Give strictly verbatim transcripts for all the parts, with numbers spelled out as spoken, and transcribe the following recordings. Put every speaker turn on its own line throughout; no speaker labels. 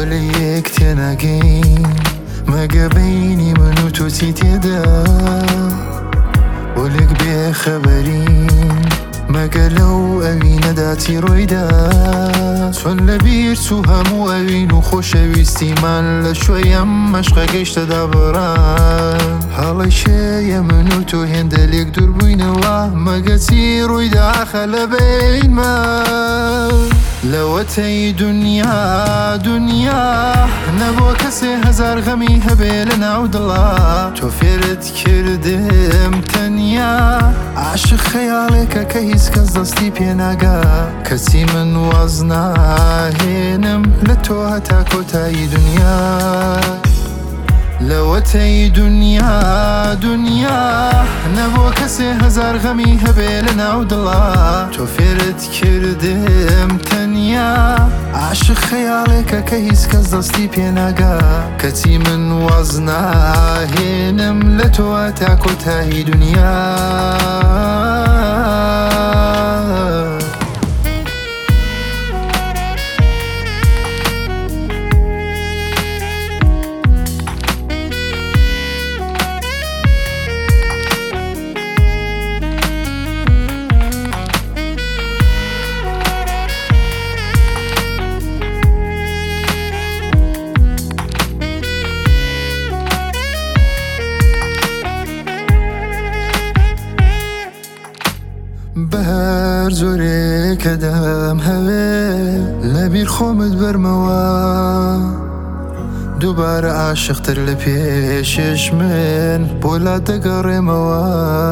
لە یەک تێناگەین مەگە بەینی من و تۆچی تێدا بۆ لێک بێخەبەرین مەگە لەو ئەوینەدا چی ڕۆیدا چۆن لەبیر چوو هەموو ئەوین و خۆشەویستیمان لە شوێیەم مەشقە گەیشتەدا بڕان هەڵی شێیە من و تۆ هێندە لێک دوور بووینەوە مەگە چی ڕوویدا ئاخە لە بینمان لەوەتەی دونیا دنیا نەبووە کەسێ هەزار غەمی هەبێ لە ناو دڵا تۆ فێرت کردم تەنیا عاشق خەیاڵێکە کە هیچ کەس دەستی پێناگا کەچی من واز ناهێنم لە تۆ هەتا کۆتایی دنیا لەوەتەی دنیا دنیا نەبووە کەسێ هەزار غەمی هەبێ لە ناو دڵا تۆ فێرت کردم تەنیا عاشق خەیاڵێکە کە هیچ کەس دەستی پێناگا کەچی من واز ناهێنم لە تۆ هەتا کۆتایی دنیا بەهار زۆرێکە دەم هەوێ لەبیر خۆمت بەرمەوە دووبارە عاشقتر لە پێشش من بۆ لا دەگەڕێمەوە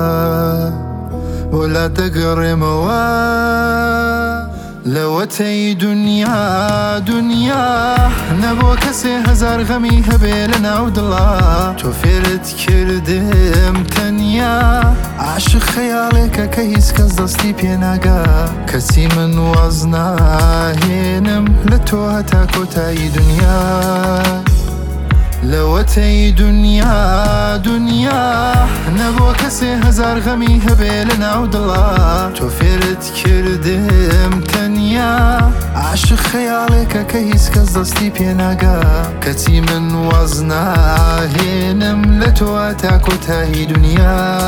بۆ لا دەگەڕێمەوە لەوەتەی دنیا دنیا نەبووە کەسێ هەزار غەمی هەبێ لە ناو دڵا تۆ فێرت کردم تەنیا عاشق خەیاڵێکە کە هیچ کەس دەستی پێناگا کەچی من واز ناهێنم لە تۆ هەتا کۆتایی دنیا لەوەتەی دنیا دنیا نەبووە کەسێ هەزار غەمی هەبێ لە ناو دڵا تۆ فێرت کردم تەنیا عاشق خەیاڵێکە کە هیچ کەس دەستی پێناگا کەچی من واز ناهێنم لە تۆ هەتا کۆتایی دنیا